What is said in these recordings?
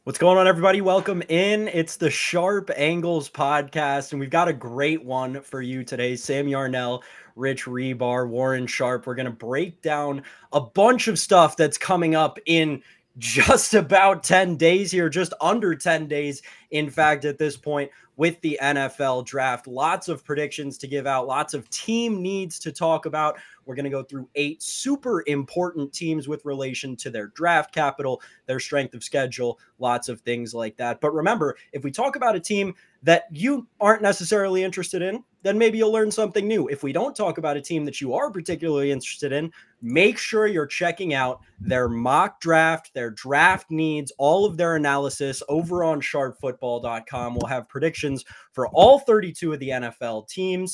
What's going on, everybody? Welcome in. It's the Sharp Angles podcast, and we've got a great one for you today. Sam Yarnell, Rich Rebar, Warren Sharp. We're going to break down a bunch of stuff that's coming up in just about 10 days here, just under 10 days, in fact, at this point, with the NFL draft. Lots of predictions to give out, lots of team needs to talk about. We're going to go through 8 super important teams with relation to their draft capital, their strength of schedule, lots of things like that. But remember, if we talk about a team that you aren't necessarily interested in, then maybe you'll learn something new. If we don't talk about a team that you are particularly interested in, make sure you're checking out their mock draft, their draft needs, all of their analysis over on sharpfootball.com. We'll have predictions for all 32 of the NFL teams.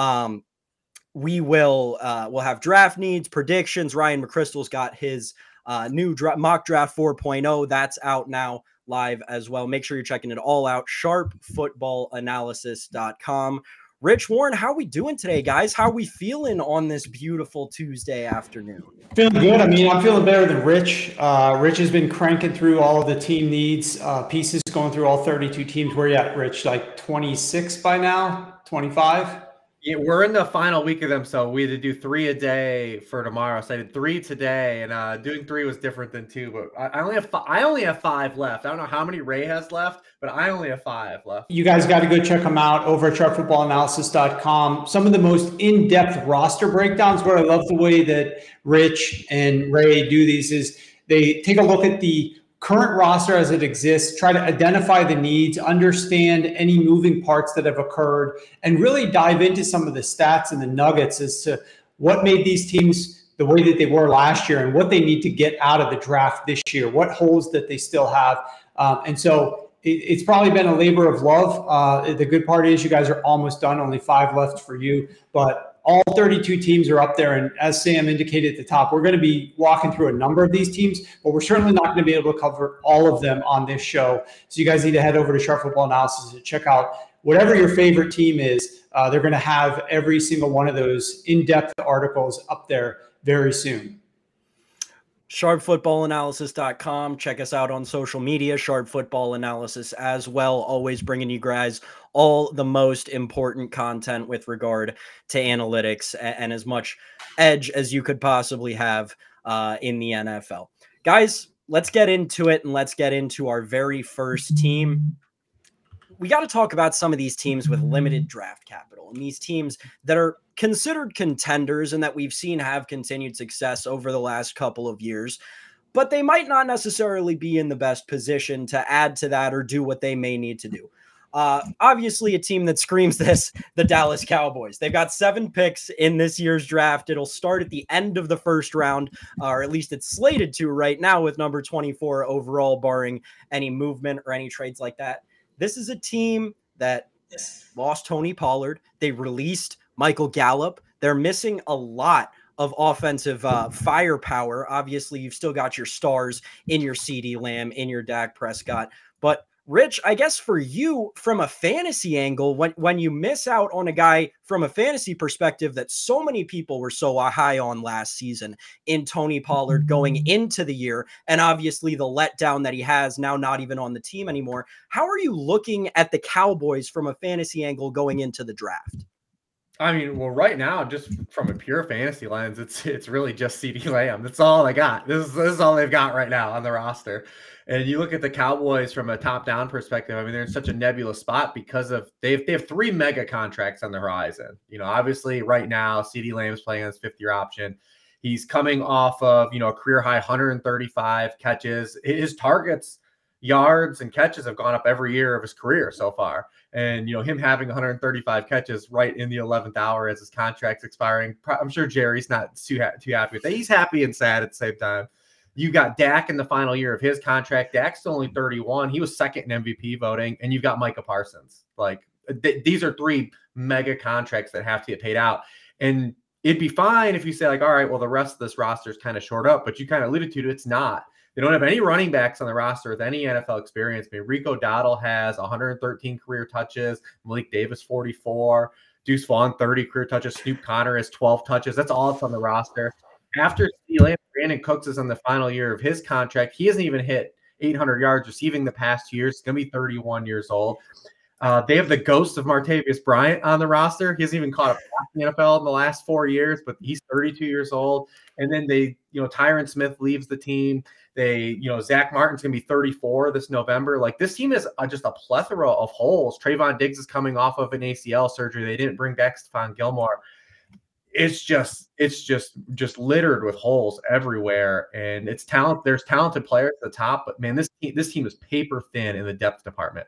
We'll have draft needs, predictions. Ryan McChrystal's got his new mock draft 4.0. That's out now live as well. Make sure you're checking it all out. Sharpfootballanalysis.com. Rich, Warren, how are we doing today, guys? How are we feeling on this beautiful Tuesday afternoon? Feeling good. I mean, I'm feeling better than Rich. Rich has been cranking through all of the team needs pieces, going through all 32 teams. Where you at, Rich? Like 26 by now? 25? Yeah, we're in the final week of them, so we had to do 3 a day for tomorrow. So I did 3 today, and doing 3 was different than 2. But I only have 5 left. I don't know how many Ray has left, but I only have 5 left. You guys got to go check them out over at sharpfootballanalysis.com. Some of the most in-depth roster breakdowns. What I love the way that Rich and Ray do these is they take a look at the current roster as it exists, try to identify the needs, understand any moving parts that have occurred, and really dive into some of the stats and the nuggets as to what made these teams the way that they were last year and what they need to get out of the draft this year, what holes that they still have. And so it's probably been a labor of love. The good part is you guys are almost done, only 5 left for you, but all 32 teams are up there. And as Sam indicated at the top, we're going to be walking through a number of these teams, but we're certainly not going to be able to cover all of them on this show. So you guys need to head over to Sharp Football Analysis to check out whatever your favorite team is. They're going to have every single one of those in-depth articles up there very soon. Sharpfootballanalysis.com. Check us out on social media, Sharp Football Analysis as well. Always bringing you guys all the most important content with regard to analytics and as much edge as you could possibly have in the NFL. Guys, let's get into it, and let's get into our very first team. We got to talk about some of these teams with limited draft capital and these teams that are considered contenders and that we've seen have continued success over the last couple of years, but they might not necessarily be in the best position to add to that or do what they may need to do. Obviously, a team that screams this, the Dallas Cowboys. They've got 7 picks in this year's draft. It'll start at the end of the first round, or at least it's slated to right now with number 24 overall, barring any movement or any trades like that. This is a team that lost Tony Pollard. They released Michael Gallup. They're missing a lot of offensive firepower. Obviously, you've still got your stars in your CeeDee Lamb, in your Dak Prescott. But Rich, I guess for you, from a fantasy angle, when you miss out on a guy from a fantasy perspective that so many people were so high on last season in Tony Pollard going into the year, and obviously the letdown that he has now not even on the team anymore, how are you looking at the Cowboys from a fantasy angle going into the draft? I mean, well, right now, just from a pure fantasy lens, it's really just CeeDee Lamb. That's all I got. This is all they've got right now on the roster. And you look at the Cowboys from a top-down perspective. I mean, they're in such a nebulous spot because of they have 3 mega contracts on the horizon. You know, obviously, right now, CeeDee Lamb's playing on his 5th-year option. He's coming off of a career high 135 catches. His targets, yards, and catches have gone up every year of his career so far. And, him having 135 catches right in the 11th hour as his contract's expiring, I'm sure Jerry's not too happy with that. He's happy and sad at the same time. You got Dak in the final year of his contract. Dak's only 31. He was second in MVP voting. And you've got Micah Parsons. Like, these are 3 mega contracts that have to get paid out. And it'd be fine if you say, like, all right, well, the rest of this roster is kind of short up. But you kind of alluded to it, it's not. They don't have any running backs on the roster with any NFL experience. I mean, Rico Dowdle has 113 career touches. Malik Davis, 44. Deuce Vaughn, 30 career touches. Snoop Conner has 12 touches. That's all that's on the roster. After CeeDee Lamb, Brandon Cooks is in the final year of his contract. He hasn't even hit 800 yards receiving the past 2 years. He's going to be 31 years old. They have the ghost of Martavis Bryant on the roster. He hasn't even caught a pass in the NFL in the last 4 years, but he's 32 years old. And then Tyron Smith leaves the team. Zach Martin's going to be 34 this November. Like, this team is just a plethora of holes. Trayvon Diggs is coming off of an ACL surgery. They didn't bring back Stephon Gilmore. It's just littered with holes everywhere. And it's talent. There's talented players at the top, but man, this team is paper thin in the depth department.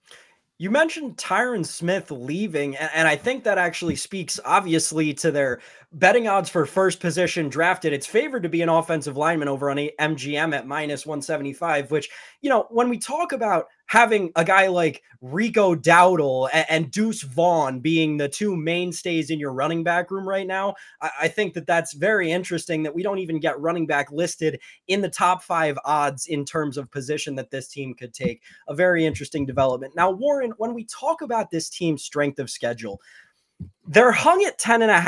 You mentioned Tyron Smith leaving, and I think that actually speaks obviously to their betting odds for first position drafted. It's favored to be an offensive lineman over on MGM at -175, which, when we talk about having a guy like Rico Dowdle and Deuce Vaughn being the two mainstays in your running back room right now, I think that that's very interesting that we don't even get running back listed in the top 5 odds in terms of position that this team could take. A very interesting development. Now, Warren, when we talk about this team's strength of schedule, they're hung at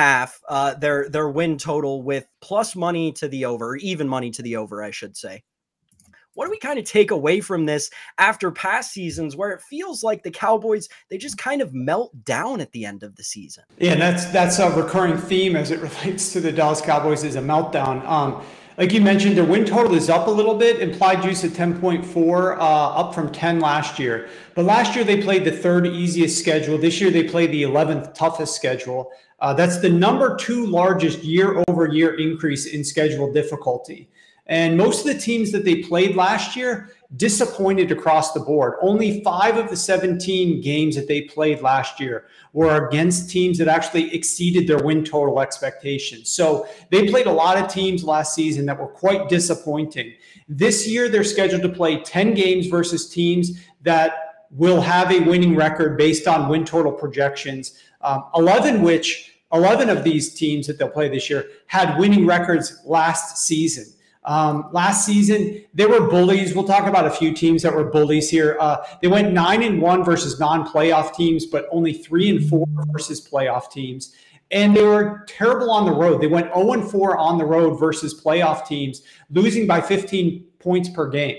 10.5, their win total, with plus money to the over, or even money to the over, I should say. What do we kind of take away from this after past seasons where it feels like the Cowboys, they just kind of melt down at the end of the season? Yeah, and that's a recurring theme as it relates to the Dallas Cowboys, is a meltdown. Like you mentioned, their win total is up a little bit, implied juice at 10.4, up from 10 last year. But last year they played the 3rd easiest schedule. This year they played the 11th toughest schedule. That's the number 2 largest year-over-year increase in schedule difficulty. And most of the teams that they played last year disappointed across the board. Only 5 of the 17 games that they played last year were against teams that actually exceeded their win total expectations. So they played a lot of teams last season that were quite disappointing. This year, they're scheduled to play 10 games versus teams that will have a winning record based on win total projections, 11 of these teams that they'll play this year had winning records last season. Last season, they were bullies. We'll talk about a few teams that were bullies here. They went 9-1 versus non-playoff teams, but only 3-4 versus playoff teams. And they were terrible on the road. They went 0-4 on the road versus playoff teams, losing by 15 points per game.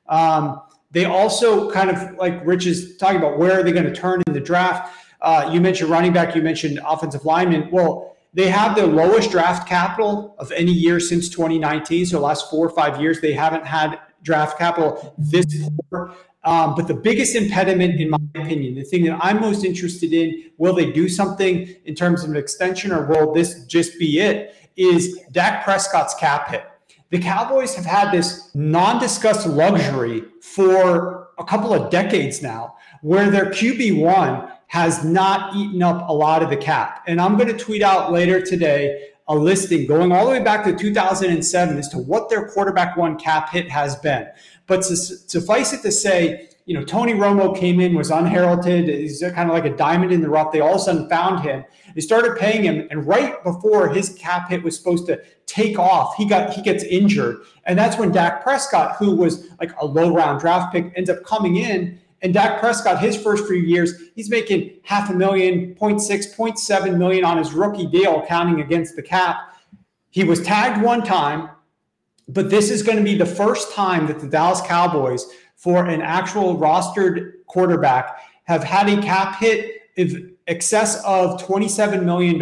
They also, kind of like Rich is talking about, where are they going to turn in the draft? You mentioned running back, you mentioned offensive lineman. Well, they have the lowest draft capital of any year since 2019. So the last 4 or 5 years, they haven't had draft capital this poor. But the biggest impediment, in my opinion, the thing that I'm most interested in, will they do something in terms of an extension, or will this just be it, is Dak Prescott's cap hit. The Cowboys have had this non-discussed luxury for a couple of decades now, where their QB1 has not eaten up a lot of the cap. And I'm going to tweet out later today a listing going all the way back to 2007 as to what their quarterback 1 cap hit has been. But suffice it to say, Tony Romo came in, was unheralded. He's kind of like a diamond in the rough. They all of a sudden found him. They started paying him, and right before his cap hit was supposed to take off, he gets injured. And that's when Dak Prescott, who was like a low round draft pick, ends up coming in. And Dak Prescott, his first few years, he's making $500,000, 0.6, 0.7 million on his rookie deal, counting against the cap. He was tagged 1 time, but this is going to be the first time that the Dallas Cowboys, for an actual rostered quarterback, have had a cap hit in excess of $27 million,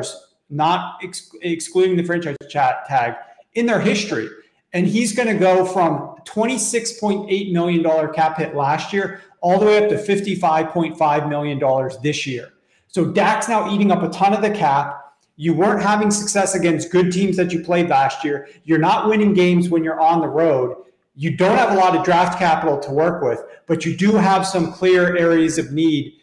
not excluding the franchise tag, in their history. And he's going to go from $26.8 million cap hit last year all the way up to $55.5 million this year. So Dak's now eating up a ton of the cap. You weren't having success against good teams that you played last year. You're not winning games when you're on the road. You don't have a lot of draft capital to work with, but you do have some clear areas of need.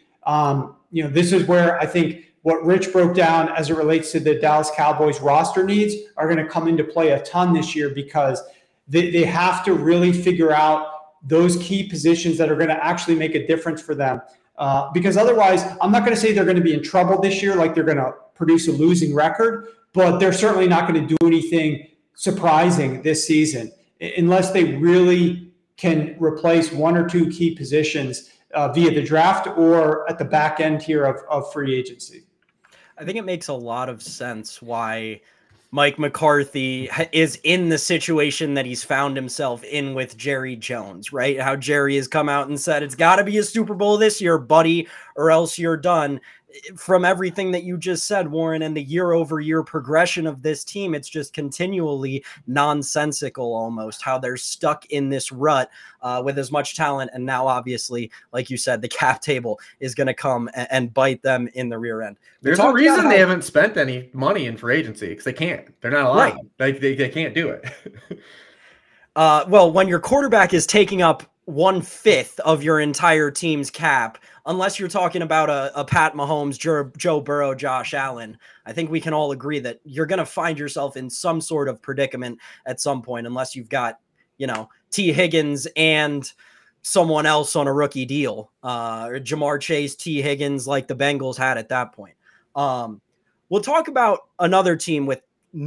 This is where I think what Rich broke down as it relates to the Dallas Cowboys roster needs are going to come into play a ton this year, because they have to really figure out those key positions that are going to actually make a difference for them. Because otherwise, I'm not going to say they're going to be in trouble this year, like they're going to produce a losing record, but they're certainly not going to do anything surprising this season unless they really can replace 1 or 2 key positions via the draft or at the back end here of free agency. I think it makes a lot of sense why Mike McCarthy is in the situation that he's found himself in with Jerry Jones, right? How Jerry has come out and said, it's got to be a Super Bowl this year, buddy, or else you're done. From everything that you just said, Warren, and the year-over-year progression of this team, it's just continually nonsensical almost how they're stuck in this rut with as much talent. And now, obviously, like you said, the cap table is going to come and bite them in the rear end. There's a reason they haven't spent any money in free agency, because they can't. They're not allowed. Right. They can't do it. Well, when your quarterback is taking up 1/5 of your entire team's cap, unless you're talking about a Pat Mahomes, Joe Burrow, Josh Allen, I think we can all agree that you're going to find yourself in some sort of predicament at some point, unless you've got, T. Higgins and someone else on a rookie deal, or Jamar Chase, T. Higgins, like the Bengals had at that point. We'll talk about another team with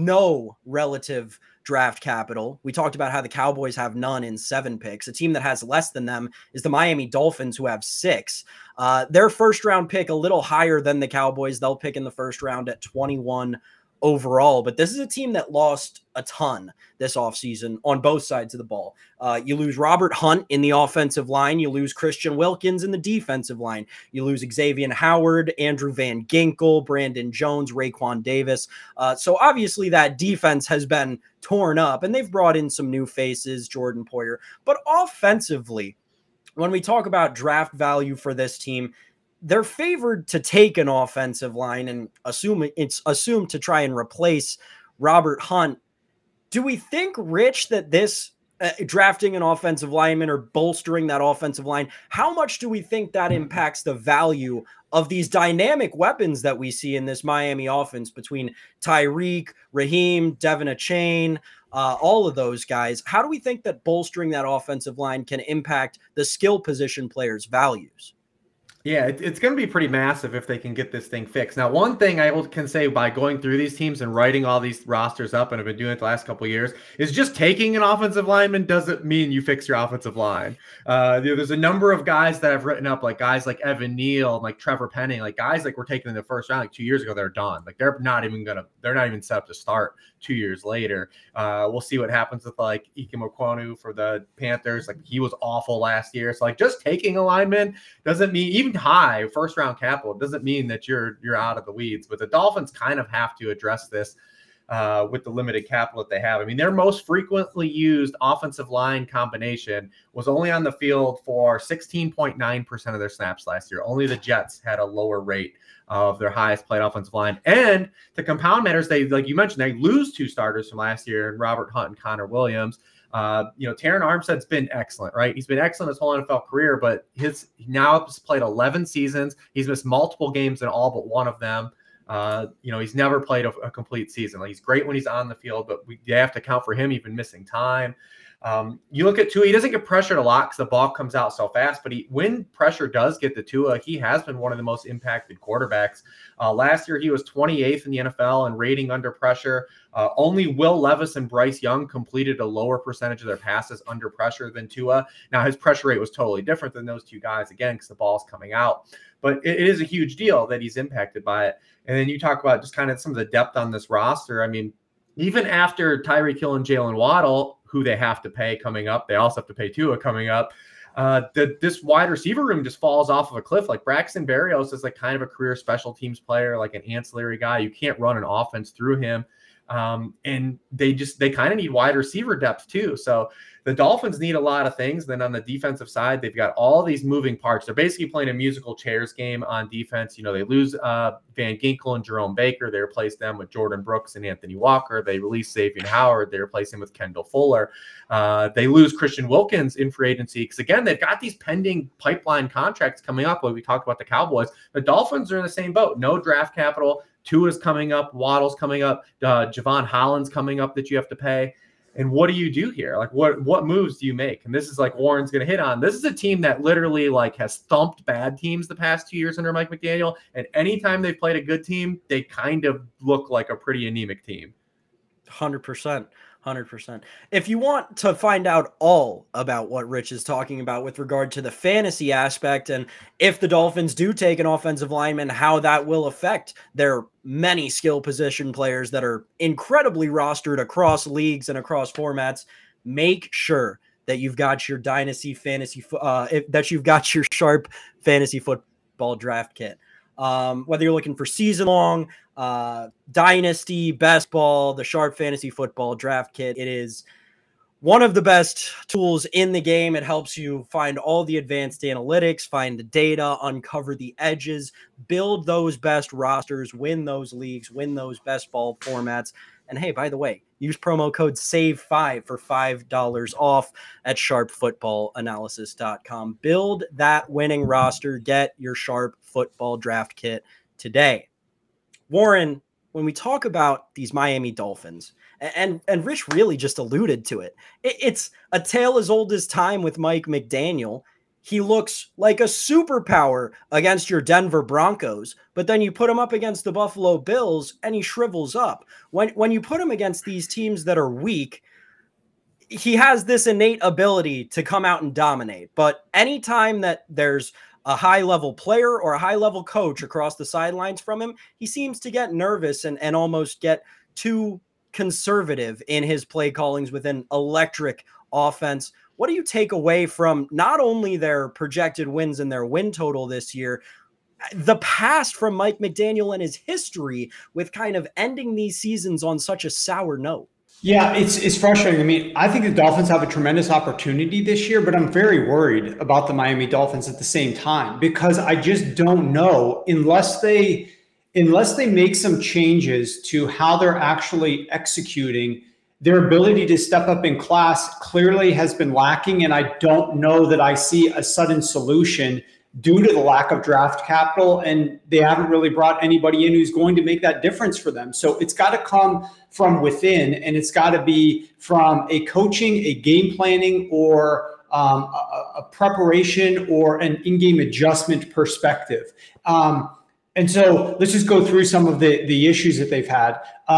no relative draft capital. We talked about how the Cowboys have none in 7 picks. A team that has less than them is the Miami Dolphins, who have 6. Their first round pick a little higher than the Cowboys. They'll pick in the first round at 21 overall, but this is a team that lost a ton this offseason on both sides of the ball. You lose Robert Hunt in the offensive line. You lose Christian Wilkins in the defensive line. You lose Xavier Howard, Andrew Van Ginkel, Brandon Jones, Raekwon Davis. So obviously that defense has been torn up, and they've brought in some new faces, Jordan Poyer. But offensively, when we talk about draft value for this team, they're favored to take an offensive line and it's assumed to try and replace Robert Hunt. Do we think, Rich, that this drafting an offensive lineman or bolstering that offensive line, how much do we think that impacts the value of these dynamic weapons that we see in this Miami offense between Tyreek, Raheem, Devin Achane, all of those guys? How do we think that bolstering that offensive line can impact the skill position players' values? Yeah, it's going to be pretty massive if they can get this thing fixed. Now, one thing I can say by going through these teams and writing all these rosters up, and I've been doing it the last couple of years, is just taking an offensive lineman doesn't mean you fix your offensive line. There's a number of guys that I've written up, like guys like Evan Neal, like Trevor Penning, like guys like were taken in the first round like 2 years ago. They're done. Like they're not even set up to start 2 years later. We'll see what happens with like Ike Ekwonu for the Panthers. Like he was awful last year. So like just taking a lineman doesn't mean, even high first round capital, doesn't mean that you're out of the weeds. But the Dolphins kind of have to address this with the limited capital that they have. I mean, their most frequently used offensive line combination was only on the field for 16.9% of their snaps last year. Only the Jets had a lower rate of their highest played offensive line. And to compound matters, they, like you mentioned, they lose 2 starters from last year, and Robert Hunt and Connor Williams. Terron Armstead's been excellent, right? He's been excellent his whole NFL career, but he now has played 11 seasons. He's missed multiple games in all but one of them. He's never played a complete season. Like, he's great when he's on the field, but you have to account for him even missing time. You look at Tua, he doesn't get pressured a lot because the ball comes out so fast, but when pressure does get to Tua, he has been one of the most impacted quarterbacks. Last year, he was 28th in the NFL in rating under pressure. Only Will Levis and Bryce Young completed a lower percentage of their passes under pressure than Tua. Now, his pressure rate was totally different than those 2 guys, again, because the ball's coming out. But it is a huge deal that he's impacted by it. And then you talk about just kind of some of the depth on this roster. I mean, even after Tyreek Hill and Jalen Waddle, who they have to pay coming up, they also have to pay Tua coming up. This wide receiver room just falls off of a cliff. Like Braxton Berrios is like kind of a career special teams player, like an ancillary guy. You can't run an offense through him. And they kind of need wide receiver depth too. So the Dolphins need a lot of things. Then on the defensive side, they've got all these moving parts. They're basically playing a musical chairs game on defense. They lose Van Ginkel and Jerome Baker. They replace them with Jordan Brooks and Anthony Walker. They release Xavier Howard. They replace him with Kendall Fuller. They lose Christian Wilkins in free agency because, again, they've got these pending pipeline contracts coming up. When we talked about the Cowboys, the Dolphins are in the same boat. No draft capital. Tua's coming up. Waddle's coming up. Javon Holland's coming up that you have to pay. And what do you do here? Like, what moves do you make? And this is like Warren's going to hit on. This is a team that literally like has thumped bad teams the past 2 years under Mike McDaniel. And anytime they've played a good team, they kind of look like a pretty anemic team. 100%. 100%. If you want to find out all about what Rich is talking about with regard to the fantasy aspect, and if the Dolphins do take an offensive lineman, how that will affect their many skill position players that are incredibly rostered across leagues and across formats, make sure that you've got your dynasty fantasy, that you've got your Sharp fantasy football draft kit. Whether you're looking for season long, dynasty, best ball, the Sharp fantasy football draft kit, it is one of the best tools in the game. It helps you find all the advanced analytics, find the data, uncover the edges, build those best rosters, win those leagues, win those best ball formats. And hey, by the way, use promo code SAVE5 for $5 off at sharpfootballanalysis.com. Build that winning roster. Get your Sharp football draft kit today. Warren, when we talk about these Miami Dolphins, and Rich really just alluded to it, it's a tale as old as time with Mike McDaniel. He looks like a superpower against your Denver Broncos, but then you put him up against the Buffalo Bills and he shrivels up. When you put him against these teams that are weak, he has this innate ability to come out and dominate. But anytime that there's a high-level player or a high-level coach across the sidelines from him, he seems to get nervous and almost get too conservative in his play callings with an electric offense. What do you take away from not only their projected wins and their win total this year, the past from Mike McDaniel and his history with kind of ending these seasons on such a sour note? Yeah, it's frustrating. I mean, I think the Dolphins have a tremendous opportunity this year, but I'm very worried about the Miami Dolphins at the same time, because I just don't know, unless they make some changes to how they're actually executing. Their ability to step up in class clearly has been lacking, and I don't know that I see a sudden solution due to the lack of draft capital, and they haven't really brought anybody in who's going to make that difference for them. So it's got to come from within, and it's got to be from a coaching, a game planning, or a preparation or an in-game adjustment perspective. And so let's just go through some of the issues that they've had.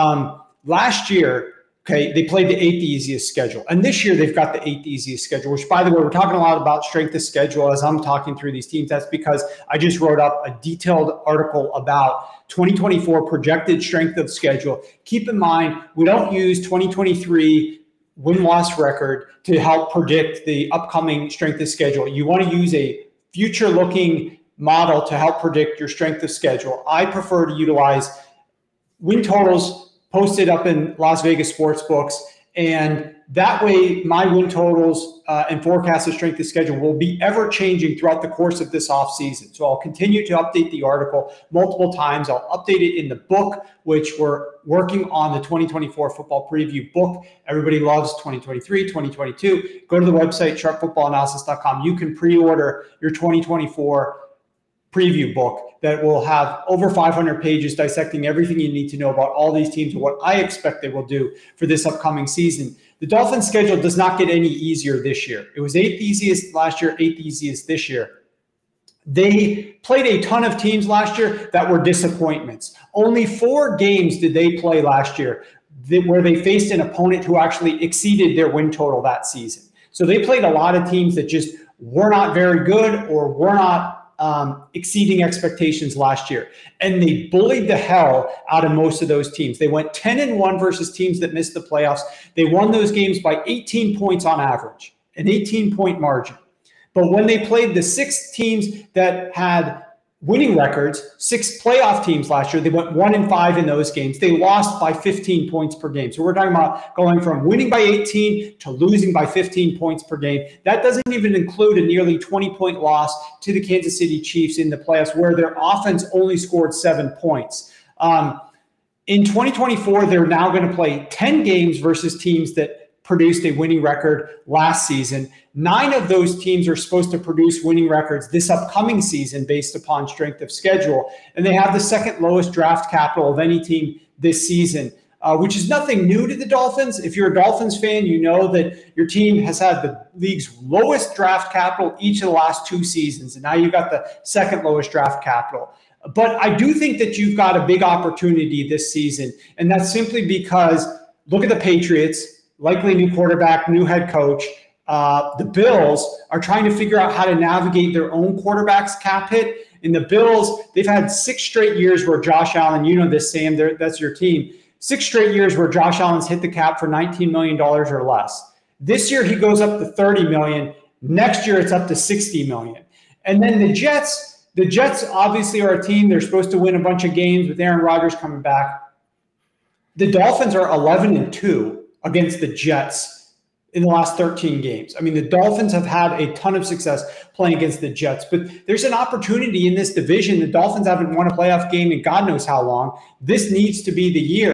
Last year, okay, they played the 8th easiest schedule. And this year they've got the 8th easiest schedule, which, by the way, we're talking a lot about strength of schedule as I'm talking through these teams. That's because I just wrote up a detailed article about 2024 projected strength of schedule. Keep in mind, we don't use 2023 win-loss record to help predict the upcoming strength of schedule. You want to use a future-looking model to help predict your strength of schedule. I prefer to utilize win totals posted up in Las Vegas sports books, and that way my win totals and forecasted strength of schedule will be ever changing throughout the course of this offseason. So I'll continue to update the article multiple times. I'll update it in the book, which we're working on, the 2024 football preview book. Everybody loves 2023, 2022. Go to the website, sharpfootballanalysis.com. You can pre-order your 2024 preview book that will have over 500 pages dissecting everything you need to know about all these teams and what I expect they will do for this upcoming season. The Dolphins' schedule does not get any easier this year. It was 8th easiest last year, 8th easiest this year. They played a ton of teams last year that were disappointments. Only 4 games did they play last year where they faced an opponent who actually exceeded their win total that season. So they played a lot of teams that just were not very good or were not exceeding expectations last year. And they bullied the hell out of most of those teams. They went 10-1 versus teams that missed the playoffs. They won those games by 18 points on average, an 18-point margin. But when they played the 6 teams that had winning records, 6 playoff teams last year, they went 1-5 in those games. They lost by 15 points per game. So we're talking about going from winning by 18 to losing by 15 points per game. That doesn't even include a nearly 20-point loss to the Kansas City Chiefs in the playoffs, where their offense only scored 7 points. In 2024, they're now going to play 10 games versus teams that produced a winning record last season. 9 of those teams are supposed to produce winning records this upcoming season based upon strength of schedule. And they have the 2nd lowest draft capital of any team this season, which is nothing new to the Dolphins. If you're a Dolphins fan, you know that your team has had the league's lowest draft capital each of the last 2 seasons. And now you've got the 2nd lowest draft capital. But I do think that you've got a big opportunity this season. And that's simply because look at the Patriots. likely new quarterback, new head coach. The Bills are trying to figure out how to navigate their own quarterback's cap hit. In the Bills, they've had 6 straight years where Josh Allen, you know this, Sam, that's your team, 6 straight years where Josh Allen's hit the cap for $19 million or less. This year, he goes up to $30 million. Next year, it's up to $60 million. And then the Jets obviously are a team. They're supposed to win a bunch of games with Aaron Rodgers coming back. The Dolphins are 11-2 against the Jets in the last 13 games. I mean, the Dolphins have had a ton of success playing against the Jets, but there's an opportunity in this division. The Dolphins haven't won a playoff game in God knows how long. This needs to be the year.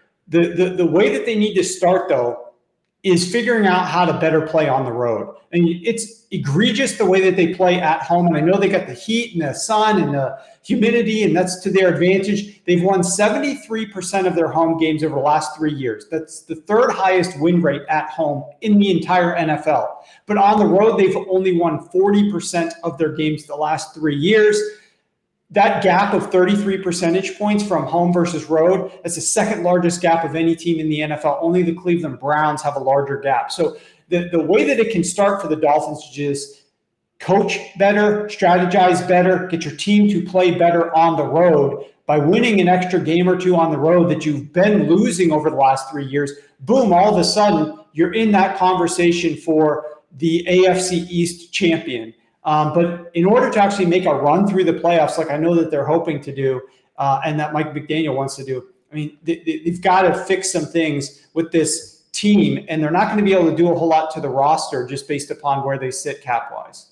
The way that they need to start, though, is figuring out how to better play on the road. And it's egregious the way that they play at home. And I know they got the heat and the sun and the humidity, and that's to their advantage. They've won 73% of their home games over the last 3 years. That's the 3rd highest win rate at home in the entire NFL. But on the road, they've only won 40% of their games the last 3 years. That gap of 33 percentage points from home versus road, that's the 2nd largest gap of any team in the NFL. Only the Cleveland Browns have a larger gap. So the way that it can start for the Dolphins is just coach better, strategize better, get your team to play better on the road. By winning an extra game or two on the road that you've been losing over the last 3 years, boom, all of a sudden you're in that conversation for the AFC East champion. But in order to actually make a run through the playoffs, like I know that they're hoping to do, and that Mike McDaniel wants to do, I mean, they've got to fix some things with this team, and they're not going to be able to do a whole lot to the roster just based upon where they sit cap-wise.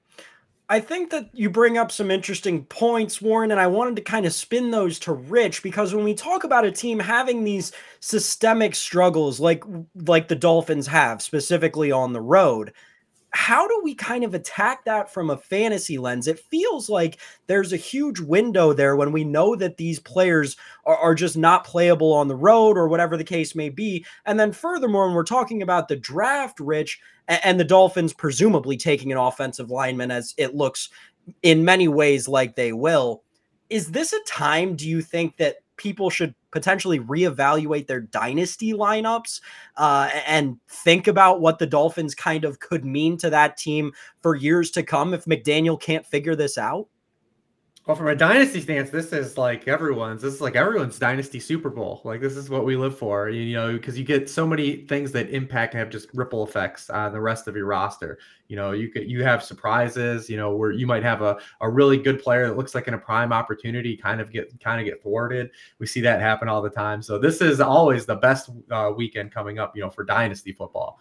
I think that you bring up some interesting points, Warren, and I wanted to kind of spin those to Rich, because when we talk about a team having these systemic struggles like the Dolphins have, specifically on the road, how do we kind of attack that from a fantasy lens? It feels like there's a huge window there when we know that these players are just not playable on the road or whatever the case may be. And then furthermore, when we're talking about the draft, Rich, and the Dolphins presumably taking an offensive lineman, as it looks in many ways like they will, is this a time, do you think, that people should potentially reevaluate their dynasty lineups and think about what the Dolphins kind of could mean to that team for years to come if McDaniel can't figure this out? Well, from a dynasty stance, this is like everyone's dynasty Super Bowl. Like, this is what we live for, you know, because you get so many things that impact and have just ripple effects on the rest of your roster. You know, you have surprises, you know, where you might have a really good player that looks like in a prime opportunity kind of get thwarted. We see that happen all the time. So this is always the best weekend coming up, you know, for dynasty football.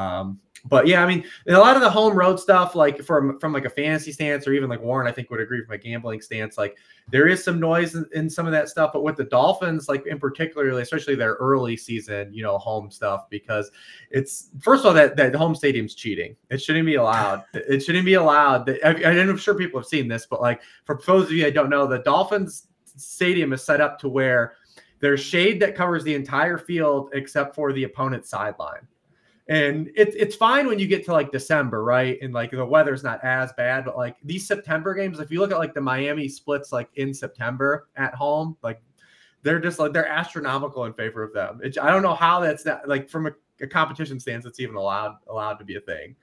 But yeah, I mean, a lot of the home road stuff, like from like a fantasy stance, or even like Warren, I think would agree from a gambling stance, like there is some noise in some of that stuff. But with the Dolphins, like in particularly, especially their early season, you know, home stuff, because it's, first of all, that home stadium's cheating. It shouldn't be allowed. It shouldn't be allowed. I'm sure people have seen this, but like for those of you that don't know, the Dolphins stadium is set up to where there's shade that covers the entire field except for the opponent's sideline. And it's fine when you get to like December, right? And like the weather's not as bad, but like these September games, if you look at like the Miami splits, like in September at home, like they're just like, they're astronomical in favor of them. I don't know how that's not, like from a competition stance, it's even allowed to be a thing.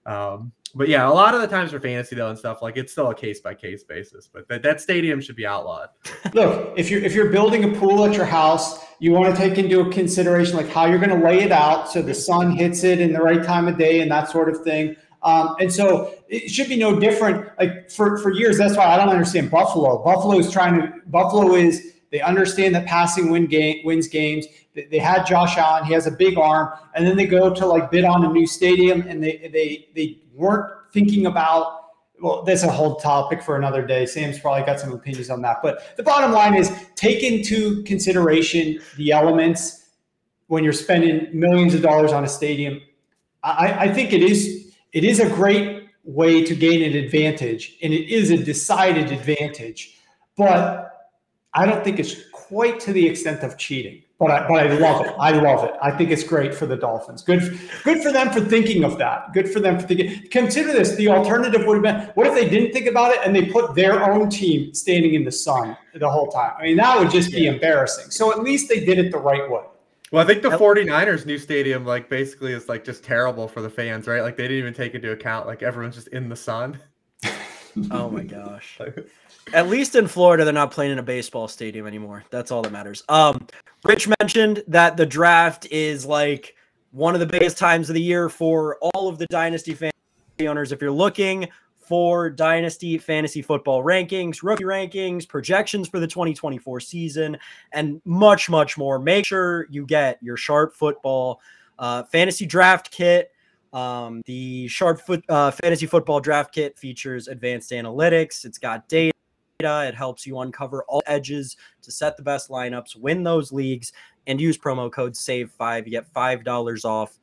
But yeah, a lot of the times for fantasy though and stuff, like it's still a case by case basis, but that stadium should be outlawed. Look, if you're building a pool at your house, you want to take into consideration like how you're going to lay it out so the sun hits it in the right time of day and that sort of thing. And so it should be no different. Like for years, that's why I don't understand Buffalo. Buffalo is, they understand that passing wins games. They had Josh Allen. He has a big arm. And then they go to like bid on a new stadium, and they weren't thinking about, well, that's a whole topic for another day. Sam's probably got some opinions on that. But the bottom line is take into consideration the elements when you're spending millions of dollars on a stadium. I think it is a great way to gain an advantage, and it is a decided advantage. But I don't think it's quite to the extent of cheating. But I love it. I love it. I think it's great for the Dolphins. Good for them for thinking of that. Good for them for thinking. Consider this. The alternative would have been, what if they didn't think about it and they put their own team standing in the sun the whole time? I mean, that would just be embarrassing. So at least they did it the right way. Well, I think the 49ers new stadium, like, basically is like just terrible for the fans, right? Like, they didn't even take into account, like, everyone's just in the sun. Oh my gosh. At least in Florida, they're not playing in a baseball stadium anymore. That's all that matters. Rich mentioned that the draft is like one of the biggest times of the year for all of the Dynasty fantasy owners. If you're looking for Dynasty fantasy football rankings, rookie rankings, projections for the 2024 season, and much, much more, make sure you get your Sharp Football fantasy draft kit. The Sharp Fantasy Football Draft Kit features advanced analytics. It's got data. It helps you uncover all edges to set the best lineups, win those leagues, and use promo code SAVE5. You get $5 off.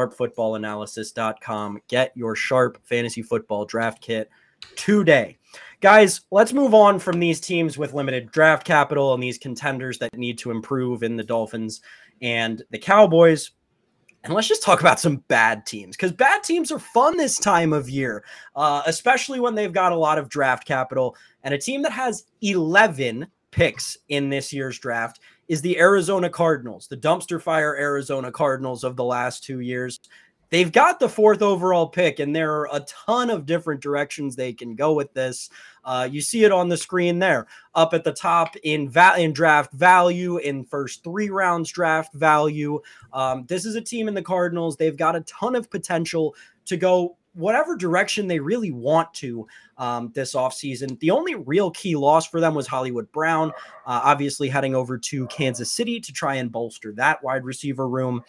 SharpFootballAnalysis.com. Get your Sharp Fantasy Football Draft Kit today. Guys, let's move on from these teams with limited draft capital and these contenders that need to improve in the Dolphins and the Cowboys. And let's just talk about some bad teams, because bad teams are fun this time of year, especially when they've got a lot of draft capital. And a team that has 11 picks in this year's draft is the Arizona Cardinals, the dumpster fire Arizona Cardinals of the last 2 years. They've got the 4th overall pick, and there are a ton of different directions they can go with this. You see it on the screen there, up at the top in draft value, in first 3 rounds draft value. This is a team in the Cardinals. They've got a ton of potential to go whatever direction they really want to this offseason. The only real key loss for them was Hollywood Brown, obviously heading over to Kansas City to try and bolster that wide receiver room.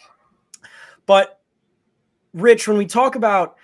But Rich, when we talk about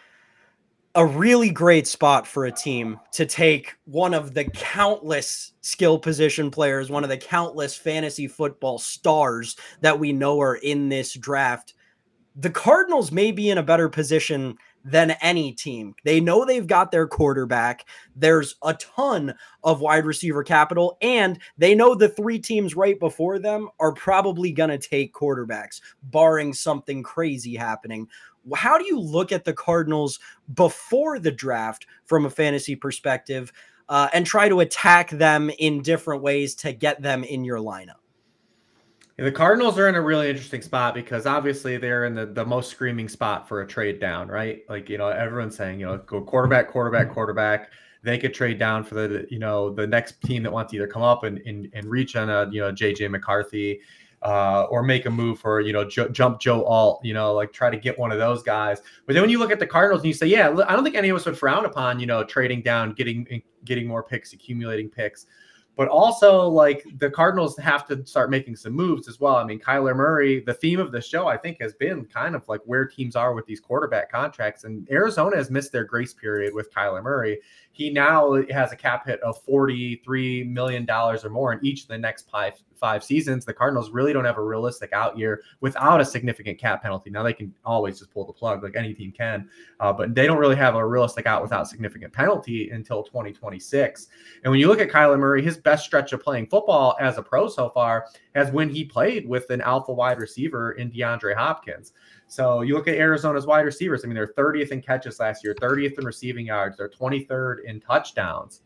a really great spot for a team to take one of the countless skill position players, one of the countless fantasy football stars that we know are in this draft, the Cardinals may be in a better position than any team. They know they've got their quarterback. There's a ton of wide receiver capital, and they know the 3 teams right before them are probably going to take quarterbacks, barring something crazy happening. How do you look at the Cardinals before the draft from a fantasy perspective and try to attack them in different ways to get them in your lineup? Yeah, the Cardinals are in a really interesting spot because obviously they're in the most screaming spot for a trade down, right? Like, everyone's saying, go quarterback, quarterback, quarterback. They could trade down for the next team that wants to either come up and reach on a, JJ McCarthy, or make a move for, jump Joe Alt, like try to get one of those guys. But then when you look at the Cardinals and you say, yeah, I don't think any of us would frown upon, trading down, getting more picks, accumulating picks. But also, like, the Cardinals have to start making some moves as well. I mean, Kyler Murray, the theme of the show, I think, has been kind of like where teams are with these quarterback contracts. And Arizona has missed their grace period with Kyler Murray. He now has a cap hit of $43 million or more in each of the next five seasons. The Cardinals really don't have a realistic out year without a significant cap penalty. Now, they can always just pull the plug like any team can, but they don't really have a realistic out without significant penalty until 2026. And when you look at Kyler Murray, his best stretch of playing football as a pro so far has when he played with an alpha wide receiver in DeAndre Hopkins. So you look at Arizona's wide receivers. I mean, they're 30th in catches last year, 30th in receiving yards. They're 23rd in touchdowns.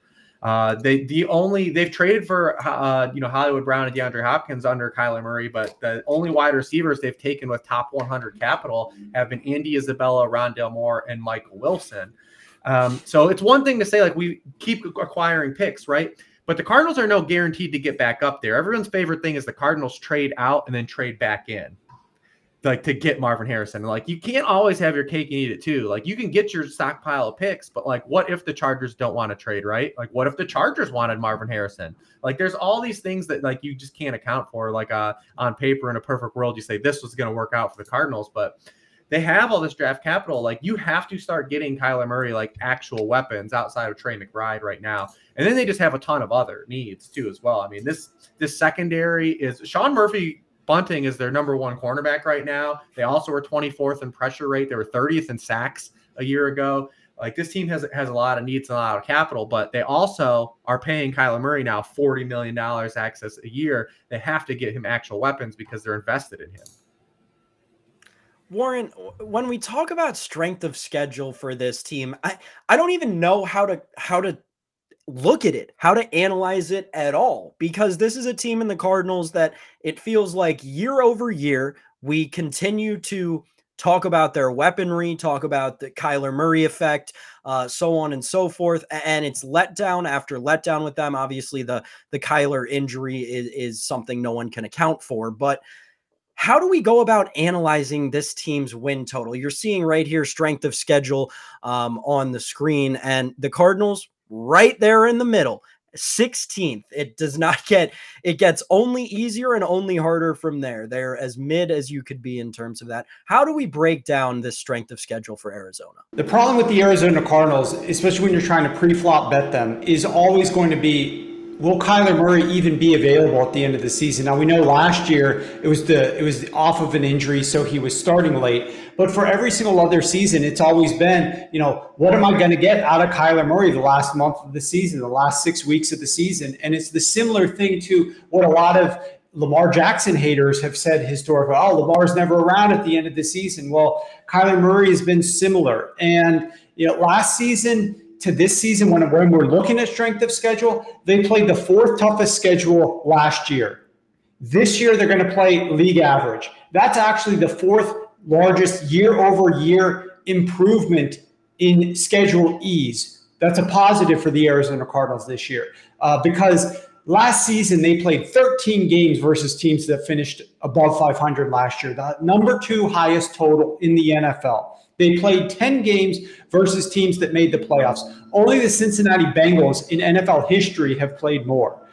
They've traded for Hollywood Brown and DeAndre Hopkins under Kyler Murray, but the only wide receivers they've taken with top 100 capital have been Andy Isabella, Rondale Moore, and Michael Wilson. So it's one thing to say, like, we keep acquiring picks, right? But the Cardinals are no guaranteed to get back up there. Everyone's favorite thing is the Cardinals trade out and then trade back in, like, to get Marvin Harrison. Like, you can't always have your cake and eat it too. Like, you can get your stockpile of picks, but like, what if the Chargers don't want to trade, right? Like, what if the Chargers wanted Marvin Harrison? Like, there's all these things that, like, you just can't account for. Like, on paper, in a perfect world, you say this was going to work out for the Cardinals, but they have all this draft capital. Like, you have to start getting Kyler Murray, like, actual weapons outside of Trey McBride right now. And then they just have a ton of other needs too as well. I mean, this secondary is Sean Murphy Bunting is their number 1 cornerback right now. They also were 24th in pressure rate. They were 30th in sacks a year ago. Like, this team has a lot of needs and a lot of capital, but they also are paying Kyler Murray now $40 million access a year. They have to get him actual weapons because they're invested in him. Warren, when we talk about strength of schedule for this team, I don't even know how to look at it, how to analyze it at all, because this is a team in the Cardinals that it feels like year over year, we continue to talk about their weaponry, talk about the Kyler Murray effect, so on and so forth. And it's letdown after letdown with them. Obviously, the Kyler injury is something no one can account for. But how do we go about analyzing this team's win total? You're seeing right here strength of schedule on the screen, and the Cardinals right there in the middle. 16th. It does not get, it gets only easier and only harder from there. They're as mid as you could be in terms of that. How do we break down this strength of schedule for Arizona? The problem with the Arizona Cardinals, especially when you're trying to pre-flop bet them, is always going to be, will Kyler Murray even be available at the end of the season? Now, we know last year it was off of an injury, so he was starting late. But for every single other season, it's always been, what am I going to get out of Kyler Murray the last month of the season, the last 6 weeks of the season? And it's the similar thing to what a lot of Lamar Jackson haters have said historically. Oh, Lamar's never around at the end of the season. Well, Kyler Murray has been similar. And last season to this season, when we're looking at strength of schedule, they played the fourth toughest schedule last year. This year, they're going to play league average. That's actually the fourth largest year-over-year improvement in schedule ease. That's a positive for the Arizona Cardinals this year because last season they played 13 games versus teams that finished above 500 last year, the number 2 highest total in the NFL. They played 10 games versus teams that made the playoffs. Only the Cincinnati Bengals in NFL history have played more.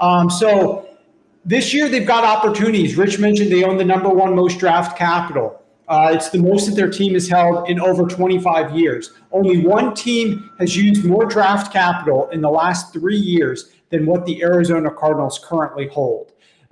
So this year they've got opportunities. Rich mentioned they own the number 1 most draft capital. It's the most that their team has held in over 25 years. Only one team has used more draft capital in the last 3 years than what the Arizona Cardinals currently hold.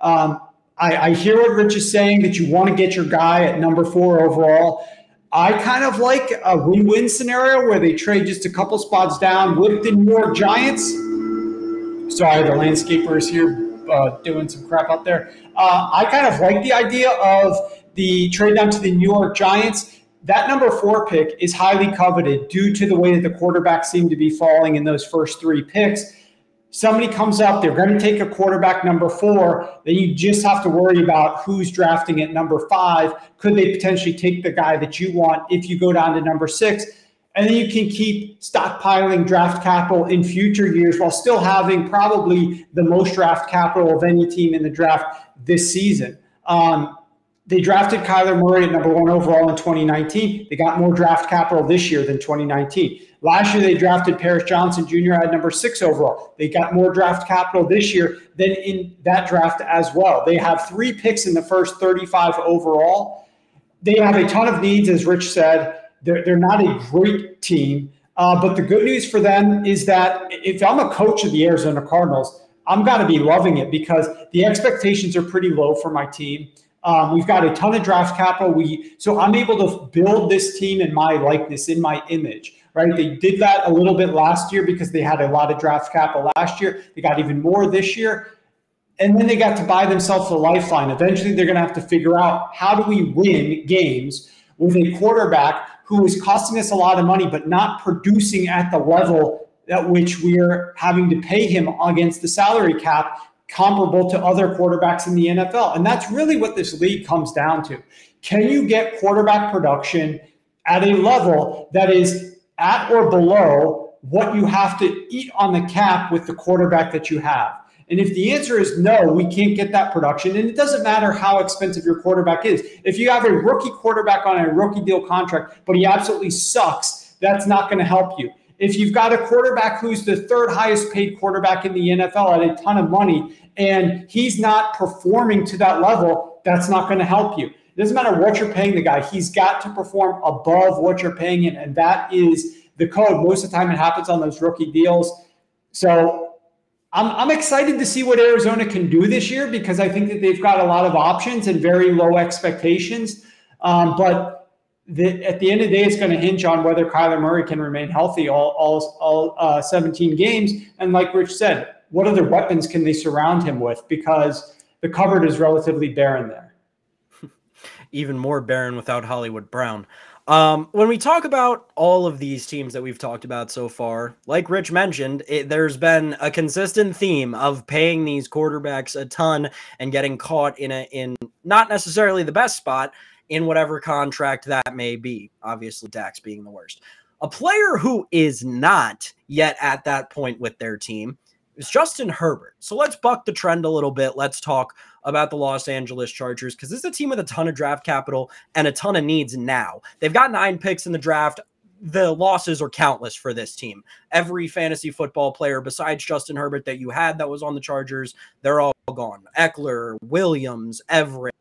I hear what Rich is saying, that you want to get your guy at number 4 overall. I kind of like a win-win scenario where they trade just a couple spots down with the New York Giants. Sorry, the landscaper is here doing some crap out there. I kind of like the idea of the trade down to the New York Giants. That number 4 pick is highly coveted due to the way that the quarterbacks seem to be falling in those first 3 picks. Somebody comes up, they're going to take a quarterback number 4, then you just have to worry about who's drafting at number 5. Could they potentially take the guy that you want if you go down to number 6? And then you can keep stockpiling draft capital in future years while still having probably the most draft capital of any team in the draft this season. They drafted Kyler Murray at number 1 overall in 2019. They got more draft capital this year than 2019. Last year, they drafted Paris Johnson Jr. at number 6 overall. They got more draft capital this year than in that draft as well. They have 3 picks in the first 35 overall. They have a ton of needs, as Rich said. They're not a great team. But the good news for them is that if I'm a coach of the Arizona Cardinals, I'm going to be loving it because the expectations are pretty low for my team. We've got a ton of draft capital. So I'm able to build this team in my likeness, in my image, right? They did that a little bit last year because they had a lot of draft capital last year. They got even more this year. And then they got to buy themselves a lifeline. Eventually, they're going to have to figure out, how do we win games with a quarterback who is costing us a lot of money but not producing at the level at which we're having to pay him against the salary cap, comparable to other quarterbacks in the NFL. And that's really what this league comes down to. Can you get quarterback production at a level that is at or below what you have to eat on the cap with the quarterback that you have? And if the answer is no, we can't get that production, and it doesn't matter how expensive your quarterback is. If you have a rookie quarterback on a rookie deal contract, but he absolutely sucks, that's not going to help you. If you've got a quarterback who's the 3rd highest paid quarterback in the NFL at a ton of money, and he's not performing to that level, that's not going to help you. It doesn't matter what you're paying the guy. He's got to perform above what you're paying him, and that is the code. Most of the time it happens on those rookie deals. So I'm excited to see what Arizona can do this year because I think that they've got a lot of options and very low expectations. But at the end of the day, it's going to hinge on whether Kyler Murray can remain healthy all 17 games. And like Rich said, what other weapons can they surround him with? Because the cupboard is relatively barren there. Even more barren without Hollywood Brown. When we talk about all of these teams that we've talked about so far, like Rich mentioned, there's been a consistent theme of paying these quarterbacks a ton and getting caught in not necessarily the best spot in whatever contract that may be. Obviously, Dax being the worst. A player who is not yet at that point with their team is Justin Herbert. So let's buck the trend a little bit. Let's talk about the Los Angeles Chargers, because this is a team with a ton of draft capital and a ton of needs now. They've got 9 picks in the draft. The losses are countless for this team. Every fantasy football player besides Justin Herbert that you had that was on the Chargers, they're all gone. Eckler, Williams, Everett,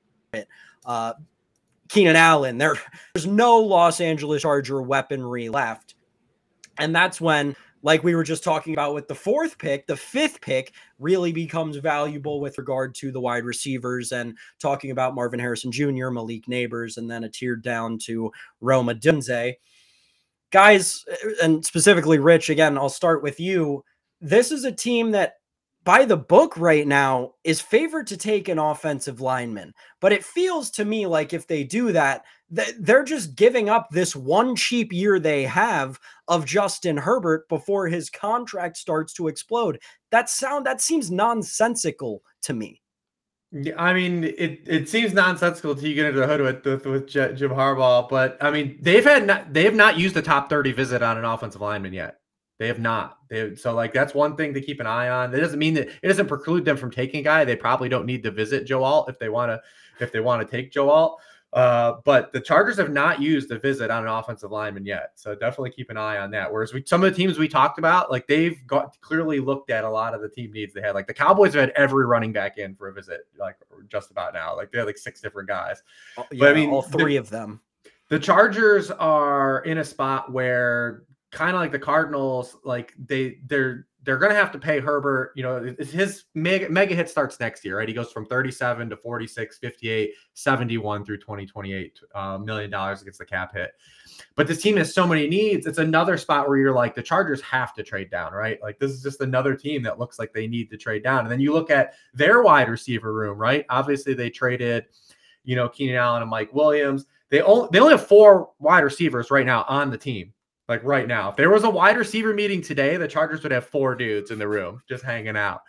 Keenan Allen. There's no Los Angeles Charger weaponry left. And that's when, like we were just talking about with the 4th pick, the 5th pick really becomes valuable with regard to the wide receivers, and talking about Marvin Harrison Jr., Malik Neighbors, and then a tier down to Rome Odunze. Guys, and specifically Rich, again, I'll start with you. This is a team that, by the book right now, is favored to take an offensive lineman. But it feels to me like if they do that, they're just giving up this one cheap year they have of Justin Herbert before his contract starts to explode. That seems nonsensical to me. I mean, it seems nonsensical till you get into the hood with Jim Harbaugh, but I mean, they have not used a top 30 visit on an offensive lineman yet. They have not. So like that's one thing to keep an eye on. That doesn't mean that it doesn't preclude them from taking a guy. They probably don't need to visit Joe Alt if they want to take Joe Alt. But the Chargers have not used a visit on an offensive lineman yet. So definitely keep an eye on that. Whereas some of the teams we talked about, like they've clearly looked at a lot of the team needs they had. Like the Cowboys have had every running back in for a visit, like just about now. Like they had like 6 different guys. Yeah, but I mean, all 3 of them. The Chargers are in a spot where, kind of like the Cardinals, like they're going to have to pay Herbert. You know, his mega hit starts next year, right? He goes from 37 to 46, 58, 71 through 2028 $1 million against the cap hit. But this team has so many needs. It's another spot where you're like, the Chargers have to trade down, right? Like this is just another team that looks like they need to trade down. And then you look at their wide receiver room, right? Obviously they traded, Keenan Allen and Mike Williams. They only have 4 wide receivers right now on the team. Like right now, if there was a wide receiver meeting today, the Chargers would have 4 dudes in the room just hanging out.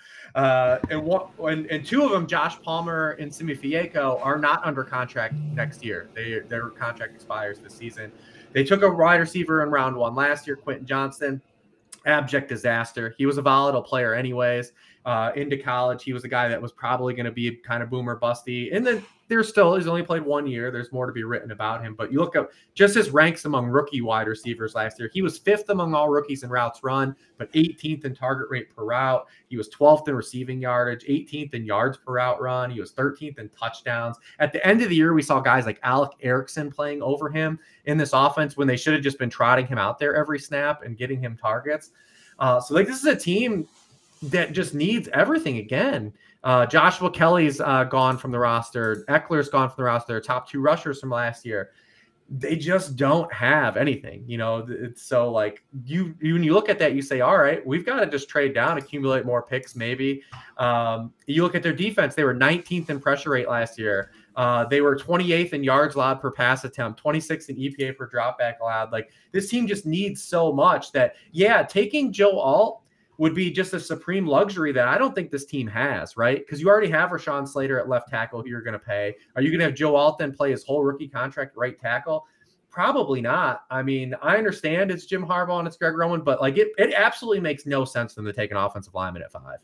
And 2 of them, Josh Palmer and Simi Fehoko, are not under contract next year. Their contract expires this season. They took a wide receiver in round 1 last year, Quentin Johnston. Abject disaster. He was a volatile player anyways. Into college, he was a guy that was probably going to be kind of boomer busty. And then he's only played 1 year. There's more to be written about him. But you look up just his ranks among rookie wide receivers last year. He was 5th among all rookies in routes run, but 18th in target rate per route. He was 12th in receiving yardage, 18th in yards per route run. He was 13th in touchdowns. At the end of the year, we saw guys like Alec Erickson playing over him in this offense when they should have just been trotting him out there every snap and getting him targets. So this is a team that just needs everything again. Joshua Kelly's gone from the roster. Eckler's gone from the roster. Top 2 rushers from last year. They just don't have anything. It's so like when you look at that, you say, all right, we've got to just trade down, accumulate more picks maybe. You look at their defense. They were 19th in pressure rate last year. They were 28th in yards allowed per pass attempt, 26th in EPA per dropback allowed. Like this team just needs so much that, taking Joe Alt would be just a supreme luxury that I don't think this team has, right? Because you already have Rashawn Slater at left tackle who you're going to pay. Are you going to have Joe Alt then play his whole rookie contract at right tackle? Probably not. I mean, I understand it's Jim Harbaugh and it's Greg Roman, but like it absolutely makes no sense for them to take an offensive lineman at 5.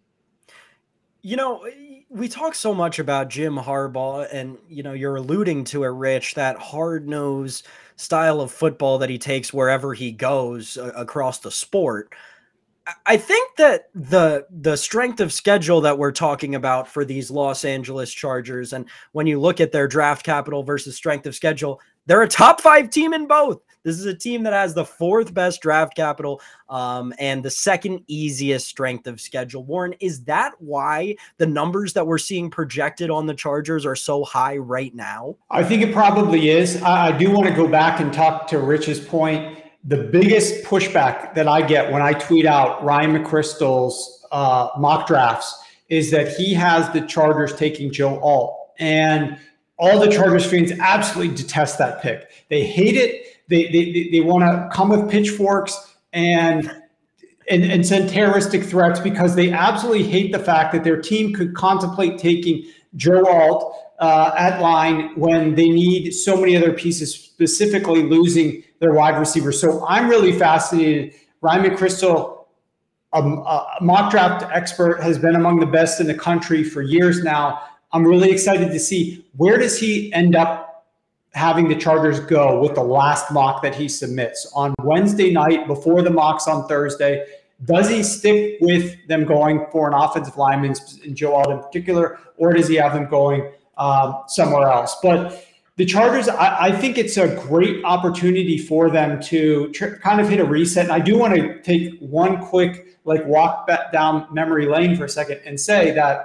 We talk so much about Jim Harbaugh, and, you're alluding to it, Rich, that hard-nosed style of football that he takes wherever he goes across the sport. I think that the strength of schedule that we're talking about for these Los Angeles Chargers, and when you look at their draft capital versus strength of schedule, they're a top 5 team in both. This is a team that has the 4th best draft capital and the 2nd easiest strength of schedule. Warren, is that why the numbers that we're seeing projected on the Chargers are so high right now? I think it probably is. I do want to go back and talk to Rich's point. The biggest pushback that I get when I tweet out Ryan McChrystal's mock drafts is that he has the Chargers taking Joe Alt. And all the Chargers fans absolutely detest that pick. They hate it. They want to come with pitchforks and send terroristic threats because they absolutely hate the fact that their team could contemplate taking Joe Alt at line when they need so many other pieces, specifically losing their wide receiver. So I'm really fascinated. Ryan McChrystal, a mock draft expert, has been among the best in the country for years now. I'm really excited to see where does he end up having the Chargers go with the last mock that he submits on Wednesday night before the mocks on Thursday. Does he stick with them going for an offensive lineman, and Joe Alt in particular, or does he have them going somewhere else? But the Chargers, I think it's a great opportunity for them to kind of hit a reset. And I do want to take one quick walk back down memory lane for a second and say that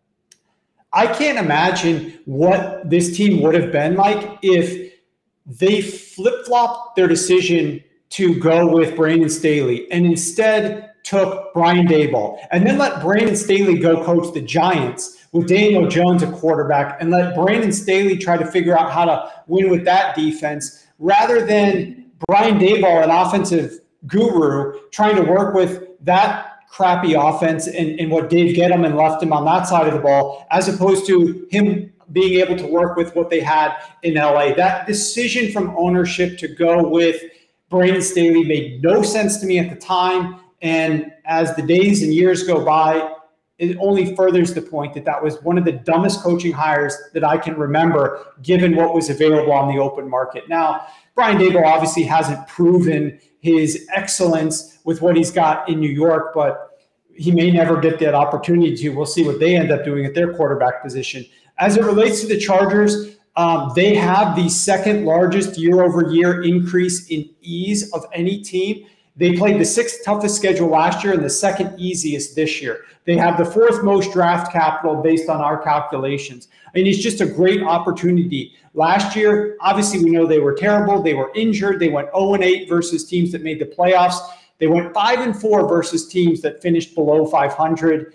I can't imagine what this team would have been like if they flip-flopped their decision to go with Brandon Staley and instead took Brian Daboll and then let Brandon Staley go coach the Giants with Daniel Jones a quarterback and let Brandon Staley try to figure out how to win with that defense rather than Brian Daboll, an offensive guru, trying to work with that crappy offense and what Dave Gettleman left him on that side of the ball, as opposed to him being able to work with what they had in LA. That decision from ownership to go with Brandon Staley made no sense to me at the time. And as the days and years go by, it only furthers the point that that was one of the dumbest coaching hires that I can remember, given what was available on the open market. Now, Brian Daboll obviously hasn't proven his excellence with what he's got in New York, but he may never get that opportunity to. We'll see what they end up doing at their quarterback position. As it relates to the Chargers, they have the second largest year-over-year increase in ease of any team. They played the sixth toughest schedule last year and the second easiest this year. They have the fourth most draft capital based on our calculations. And it's just a great opportunity. Last year, obviously, we know they were terrible. They were injured. They went 0-8 versus teams that made the playoffs. They went 5-4 versus teams that finished below 500.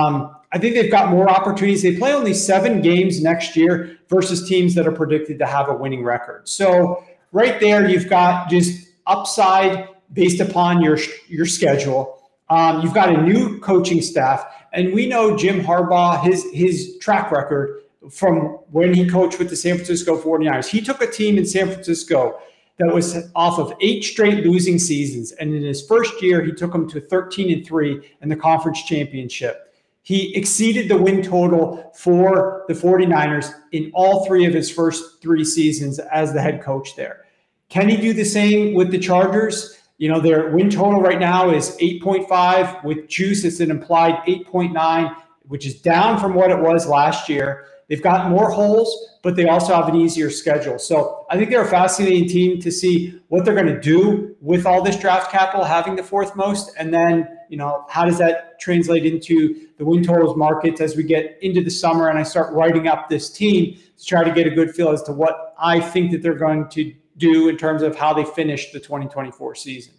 I think they've got more opportunities. They play only 7 games next year versus teams that are predicted to have a winning record. So right there, you've got just upside based upon your schedule. You've got a new coaching staff, and we know Jim Harbaugh, his track record from when he coached with the San Francisco 49ers. He took a team in San Francisco that was off of 8 straight losing seasons, and in his first year, he took them to 13-3 in the conference championship. He exceeded the win total for the 49ers in all 3 of his first 3 seasons as the head coach there. Can he do the same with the Chargers? You know, their win total right now is 8.5. With juice, it's an implied 8.9, which is down from what it was last year. They've got more holes, but they also have an easier schedule. So I think they're a fascinating team to see what they're going to do with all this draft capital, having the 4th most. And then, you know, how does that translate into the win totals markets as we get into the summer and I start writing up this team to try to get a good feel as to what I think that they're going to do in terms of how they finish the 2024 season.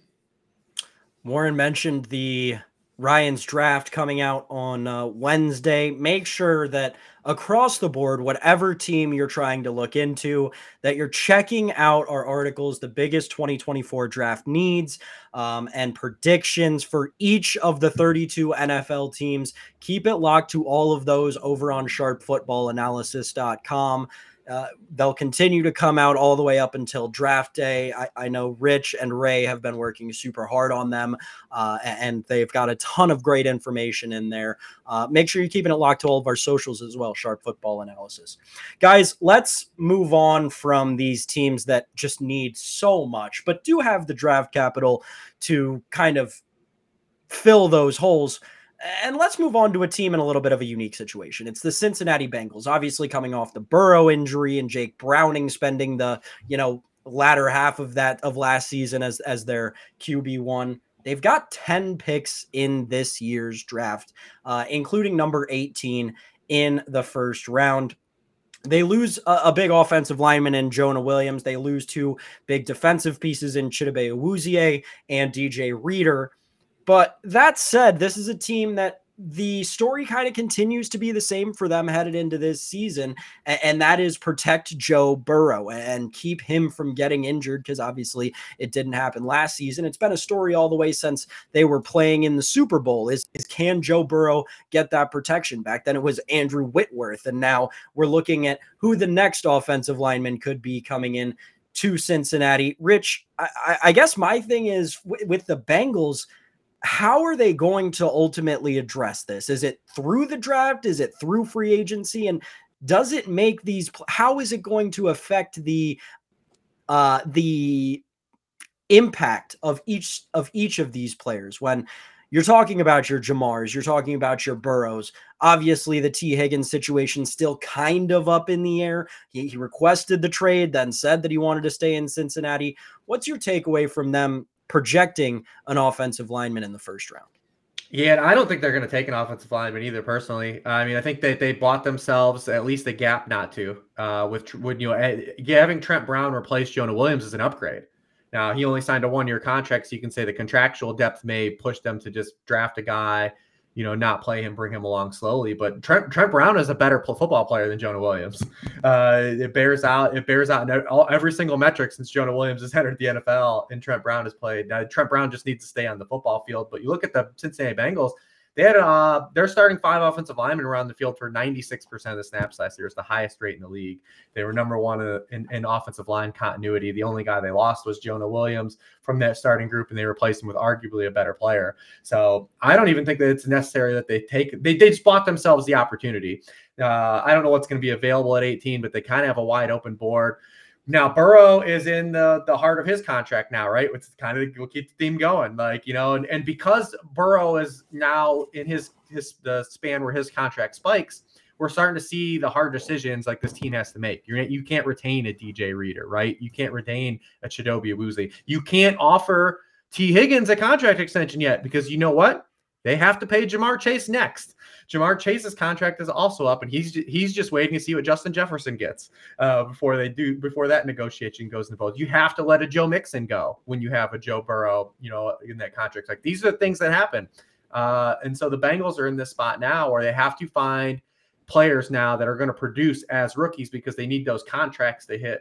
Warren mentioned the Ryan's draft coming out on Wednesday. Make sure that across the board, whatever team you're trying to look into, that you're checking out our articles, the biggest 2024 draft needs and predictions for each of the 32 NFL teams. Keep it locked to all of those over on sharpfootballanalysis.com. They'll continue to come out all the way up until draft day. I know Rich and Ray have been working super hard on them, and they've got a ton of great information in there. Make sure you're keeping it locked to all of our socials as well, Sharp Football Analysis. Guys, let's move on from these teams that just need so much, but do have the draft capital to kind of fill those holes. And let's move on to a team in a little bit of a unique situation. It's the Cincinnati Bengals, obviously coming off the Burrow injury and Jake Browning spending the, latter half of last season as their QB1. They've got 10 picks in this year's draft, including number 18 in the first round. They lose a big offensive lineman in Jonah Williams. They lose 2 big defensive pieces in Chidobe Awuzie and DJ Reader. But that said, this is a team that the story kind of continues to be the same for them headed into this season, and that is protect Joe Burrow and keep him from getting injured, because obviously it didn't happen last season. It's been a story all the way since they were playing in the Super Bowl is can Joe Burrow get that protection back? Then it was Andrew Whitworth, and now we're looking at who the next offensive lineman could be coming in to Cincinnati. Rich, I guess my thing is with the Bengals, how are they going to ultimately address this? Is it through the draft? Is it through free agency? And does it make these, how is it going to affect the impact of each of these players? When you're talking about your Jamars, you're talking about your Burrows. Obviously, the T. Higgins situation still kind of up in the air. He requested the trade, then said that he wanted to stay in Cincinnati. What's your takeaway from them projecting an offensive lineman in the first round? Yeah, and I don't think they're going to take an offensive lineman either, personally. I mean, I think that they bought themselves at least a gap not to. Having Trent Brown replace Jonah Williams is an upgrade. Now, he only signed a 1-year contract, so you can say the contractual depth may push them to just draft a guy, not play him, bring him along slowly. But Trent Brown is a better football player than Jonah Williams. It bears out in every single metric since Jonah Williams has entered the NFL and Trent Brown has played. Trent Brown just needs to stay on the football field. But you look at the Cincinnati Bengals, they had their starting 5 offensive linemen around the field for 96% of the snaps last year. It's the highest rate in the league. They were number 1 in offensive line continuity. The only guy they lost was Jonah Williams from that starting group, and they replaced him with arguably a better player. So I don't even think that it's necessary that they just bought themselves the opportunity. I don't know what's going to be available at 18, but they kind of have a wide open board. Now, Burrow is in the heart of his contract now, right? Which is kind of, we'll keep the theme going, and because Burrow is now in the span where his contract spikes, we're starting to see the hard decisions like this team has to make. You can't retain a DJ Reader, right? You can't retain a Chidobe Awuzie. You can't offer T. Higgins a contract extension yet, because you know what? They have to pay Jamar Chase next. Jamar Chase's contract is also up, and he's just waiting to see what Justin Jefferson gets before that negotiation goes into vote. You have to let a Joe Mixon go when you have a Joe Burrow, in that contract. Like, these are the things that happen. And so the Bengals are in this spot now where they have to find players now that are going to produce as rookies, because they need those contracts to hit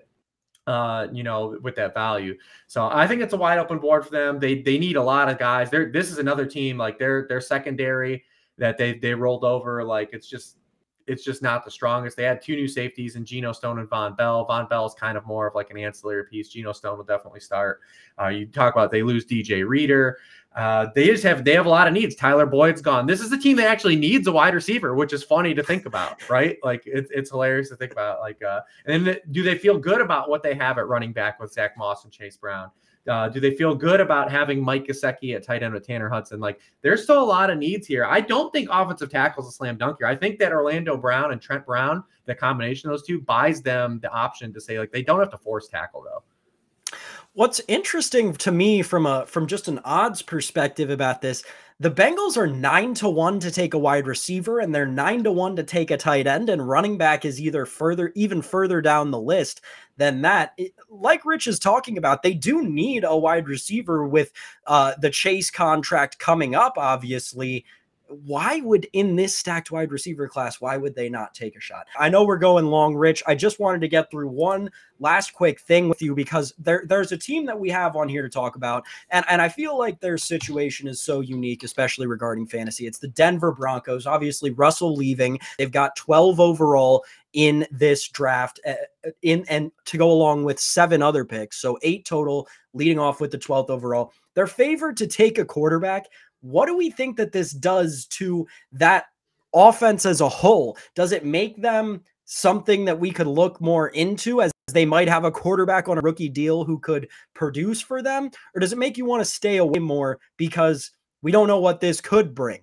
with that value. So I think it's a wide open board for them. They need a lot of guys. This is another team, like their secondary that they rolled over. Like, it's just not the strongest. They had 2 new safeties in Geno Stone and Von Bell. Von Bell is kind of more of like an ancillary piece. Geno Stone will definitely start. You talk about they lose DJ Reader. They have a lot of needs. Tyler Boyd's gone. This is the team that actually needs a wide receiver, which is funny to think about, right? Like, it's hilarious to think about. Like, and then do they feel good about what they have at running back with Zach Moss and Chase Brown? Do they feel good about having Mike Gesicki at tight end with Tanner Hudson? Like, there's still a lot of needs here. I don't think offensive tackle is a slam dunk here. I think that Orlando Brown and Trent Brown, the combination of those two, buys them the option to say, like, they don't have to force tackle, though. What's interesting to me from just an odds perspective about this, the Bengals are 9-1 to take a wide receiver, and they're 9-1 to take a tight end, and running back is even further down the list than that. Like Rich is talking about, they do need a wide receiver with the Chase contract coming up, obviously. Why would, in this stacked wide receiver class, why would they not take a shot? I know we're going long, Rich. I just wanted to get through one last quick thing with you, because there's a team that we have on here to talk about, and I feel like their situation is so unique, especially regarding fantasy. It's the Denver Broncos. Obviously, Russell leaving. They've got 12 overall in this draft, and to go along with 7 other picks, so 8 total, leading off with the 12th overall. They're favored to take a quarterback. What do we think that this does to that offense as a whole? Does it make them something that we could look more into, as they might have a quarterback on a rookie deal who could produce for them? Or does it make you want to stay away more because we don't know what this could bring?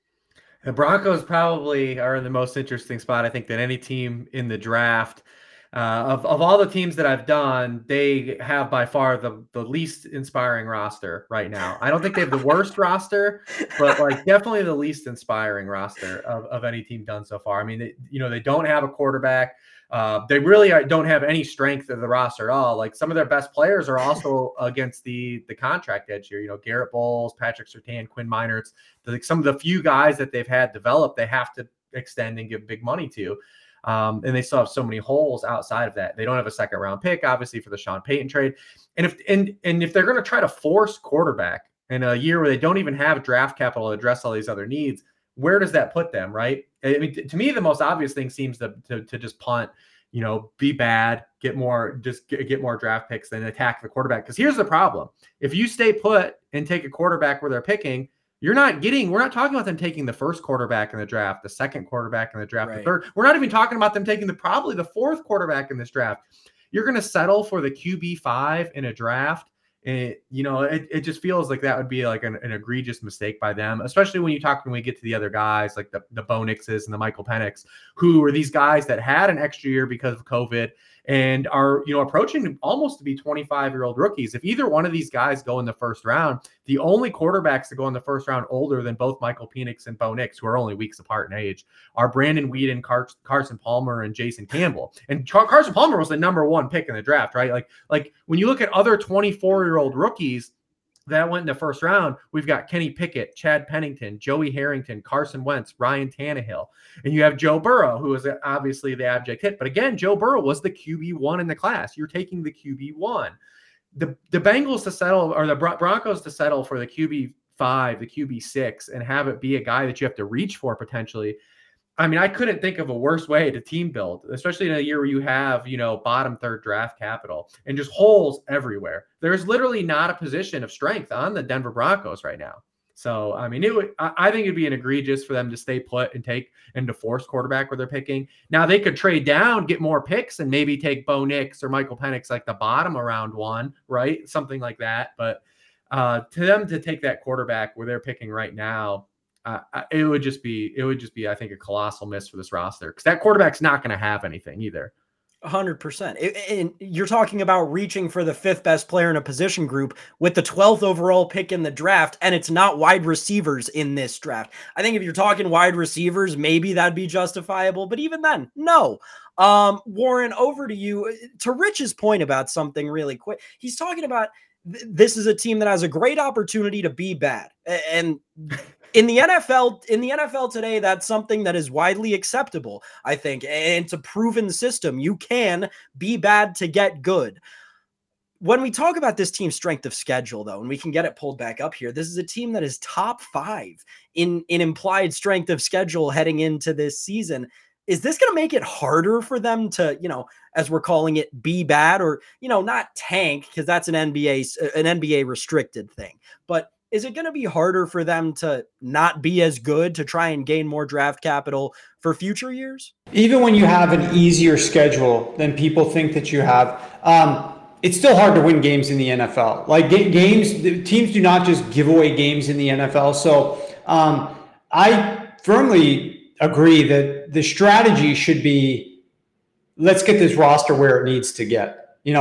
The Broncos probably are in the most interesting spot, I think, than any team in the draft. Of all the teams that I've done, they have by far the least inspiring roster right now. I don't think they have the worst roster, but like definitely the least inspiring roster of any team done so far. I mean, they don't have a quarterback. They really don't have any strength of the roster at all. Like some of their best players are also against the contract edge here. Garrett Bowles, Patrick Surtain, Quinn Meinerz, some of the few guys that they've had develop, they have to extend and give big money to. And they still have so many holes outside of that. They don't have a second round pick, obviously, for the Sean Payton trade. And if they're going to try to force quarterback in a year where they don't even have draft capital to address all these other needs, where does that put them, right? I mean, to me, the most obvious thing seems to just punt, be bad, get more draft picks, then attack the quarterback. Because here's the problem. If you stay put and take a quarterback where they're picking, we're not talking about them taking the first quarterback in the draft, the second quarterback in the draft, the third. We're not even talking about them taking probably the fourth quarterback in this draft. You're going to settle for the QB5 in a draft. And, it just feels like that would be like an egregious mistake by them, especially when we get to the other guys like the Bo Nixes and the Michael Penix, who are these guys that had an extra year because of COVID and are, approaching almost to be 25-year-old rookies. If either one of these guys go in the first round, the only quarterbacks that go in the first round older than both Michael Penix and Bo Nix, who are only weeks apart in age, are Brandon Weeden, Carson Palmer, and Jason Campbell. And Carson Palmer was the number one pick in the draft, right? Like when you look at other 24-year-old rookies that went in the first round, we've got Kenny Pickett, Chad Pennington, Joey Harrington, Carson Wentz, Ryan Tannehill. And you have Joe Burrow, who is obviously the abject hit. But again, Joe Burrow was the QB1 in the class. You're taking the QB1. The Bengals to settle, or the Broncos to settle for the QB5, the QB6, and have it be a guy that you have to reach for potentially. I mean, I couldn't think of a worse way to team build, especially in a year where you have, bottom third draft capital and just holes everywhere. There's literally not a position of strength on the Denver Broncos right now. So, I mean, I think it'd be an egregious for them to stay put and to force quarterback where they're picking. Now they could trade down, get more picks, and maybe take Bo Nix or Michael Penix like the bottom of round one, right? Something like that. But to them to take that quarterback where they're picking right now, it would just be, I think, a colossal miss for this roster because that quarterback's not going to have anything either. 100%. And you're talking about reaching for the fifth best player in a position group with the 12th overall pick in the draft, and it's not wide receivers in this draft. I think if you're talking wide receivers, maybe that'd be justifiable, but even then, no. Warren, over to you. To Rich's point about something really quick, he's talking about this is a team that has a great opportunity to be bad, and in the NFL today, that's something that is widely acceptable, I think, and it's a proven system. You can be bad to get good. When we talk about this team's strength of schedule, though, and we can get it pulled back up here, this is a team that is top 5 in implied strength of schedule heading into this season. Is this going to make it harder for them to, as we're calling it, be bad or, not tank, because that's an NBA restricted thing, but is it going to be harder for them to not be as good to try and gain more draft capital for future years? Even when you have an easier schedule than people think that you have, it's still hard to win games in the NFL. Like teams do not just give away games in the NFL. So I firmly agree that the strategy should be, let's get this roster where it needs to get.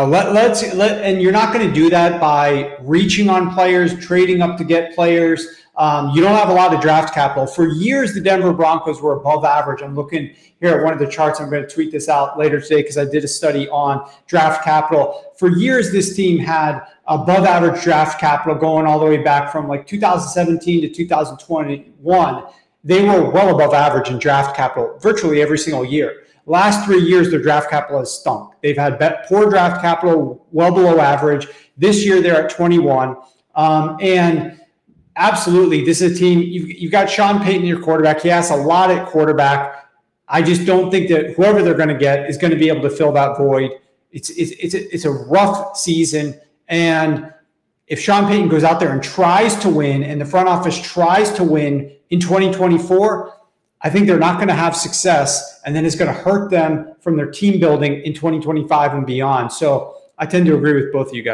And you're not going to do that by reaching on players, trading up to get players. You don't have a lot of draft capital. For years, the Denver Broncos were above average. I'm looking here at one of the charts. I'm going to tweet this out later today because I did a study on draft capital. For years, this team had above average draft capital going all the way back from like 2017 to 2021. They were well above average in draft capital virtually every single year. Last 3 years, their draft capital has stunk. They've had poor draft capital, well below average. This year, they're at 21. And absolutely, this is a team. You've got Sean Payton, your quarterback. He has a lot at quarterback. I just don't think that whoever they're going to get is going to be able to fill that void. It's a rough season. And if Sean Payton goes out there and tries to win and the front office tries to win in 2024, I think they're not going to have success, and then it's going to hurt them from their team building in 2025 and beyond. So I tend to agree with both of you guys.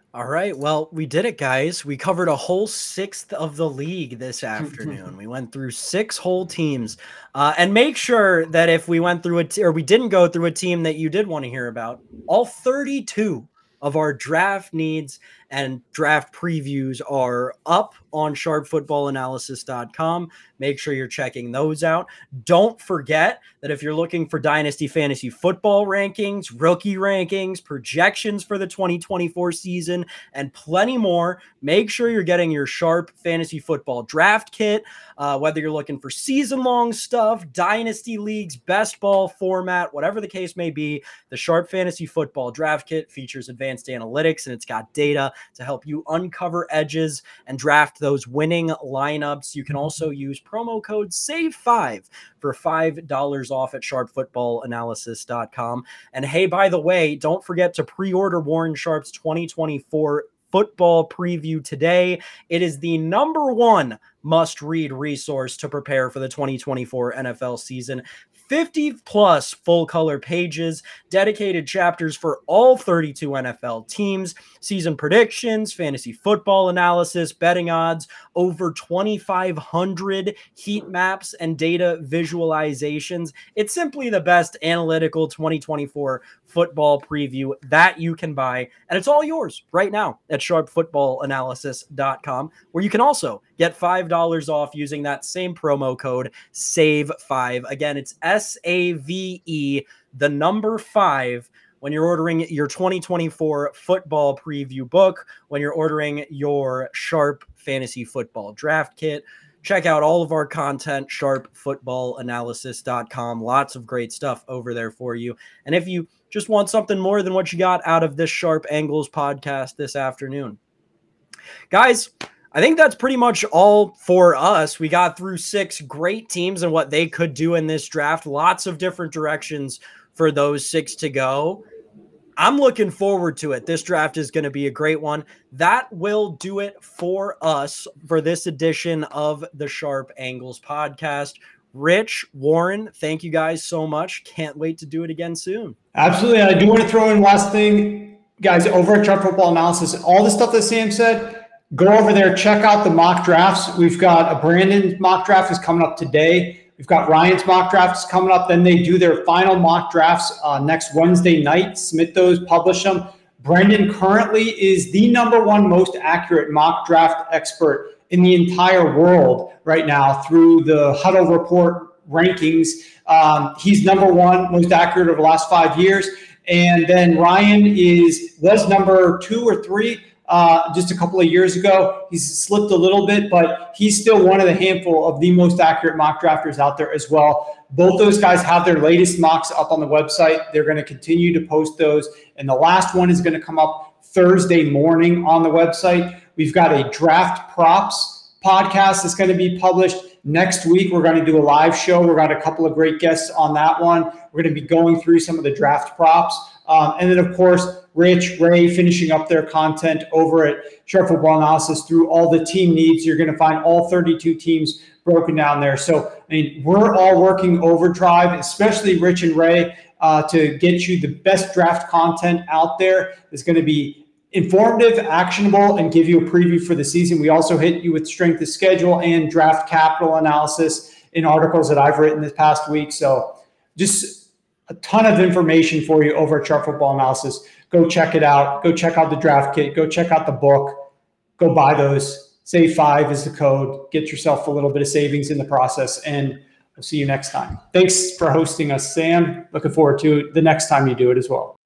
All right. Well, we did it, guys. We covered a whole sixth of the league this afternoon. We went through 6 whole teams. And make sure that if we went through or we didn't go through a team that you did want to hear about, all 32 of our draft needs and draft previews are up on sharpfootballanalysis.com. Make sure you're checking those out. Don't forget that if you're looking for Dynasty Fantasy Football rankings, rookie rankings, projections for the 2024 season, and plenty more, make sure you're getting your Sharp Fantasy Football Draft Kit. Whether you're looking for season-long stuff, Dynasty Leagues, best ball format, whatever the case may be, the Sharp Fantasy Football Draft Kit features advanced analytics, and it's got data to help you uncover edges and draft those winning lineups. You can also use promo code SAVE5 for $5 off at sharpfootballanalysis.com. And hey, by the way, don't forget to pre-order Warren Sharp's 2024 football preview today. It is the #1 must-read resource to prepare for the 2024 NFL season. 50 plus full color pages, dedicated chapters for all 32 NFL teams, season predictions, fantasy football analysis, betting odds, over 2,500 heat maps and data visualizations. It's simply the best analytical 2024 football preview that you can buy. And it's all yours right now at sharpfootballanalysis.com, where you can also get $5 off using that same promo code SAVE5. Again, it's SAVE, the number 5, when you're ordering your 2024 football preview book, when you're ordering your Sharp Fantasy Football Draft Kit. Check out all of our content, sharpfootballanalysis.com. Lots of great stuff over there for you. And if you just want something more than what you got out of this Sharp Angles podcast this afternoon, guys, I think that's pretty much all for us. We got through 6 great teams and what they could do in this draft. Lots of different directions for those 6 to go. I'm looking forward to it. This draft is going to be a great one. That will do it for us for this edition of the Sharp Angles podcast. Rich, Warren, thank you guys so much. Can't wait to do it again soon. Absolutely. I do want to throw in last thing, guys, over at Sharp Football Analysis, all the stuff that Sam said, go over there, check out the mock drafts. We've got a Brandon mock draft is coming up today. We've got Ryan's mock drafts coming up. Then they do their final mock drafts next Wednesday night. Submit those, publish them. Brendan currently is the #1 most accurate mock draft expert in the entire world right now through the Huddle Report rankings. He's #1 most accurate over the last 5 years. And then Ryan was number 2 or 3 just a couple of years ago. He's slipped a little bit, but he's still one of the handful of the most accurate mock drafters out there as well. Both those guys have their latest mocks up on the website. They're going to continue to post those. And the last one is going to come up Thursday morning on the website. We've got a draft props podcast that's going to be published next week. We're going to do a live show. We've got a couple of great guests on that one. We're going to be going through some of the draft props. And then, of course, Rich, Ray finishing up their content over at Sharp Football Analysis through all the team needs. You're going to find all 32 teams broken down there. So, I mean, we're all working overdrive, especially Rich and Ray, to get you the best draft content out there. It's going to be informative, actionable, and give you a preview for the season. We also hit you with strength of schedule and draft capital analysis in articles that I've written this past week. So just a ton of information for you over at Sharp Football Analysis. Go check it out. Go check out the draft kit. Go check out the book. Go buy those. SAVE5 is the code. Get yourself a little bit of savings in the process, and we'll see you next time. Thanks for hosting us, Sam. Looking forward to the next time you do it as well.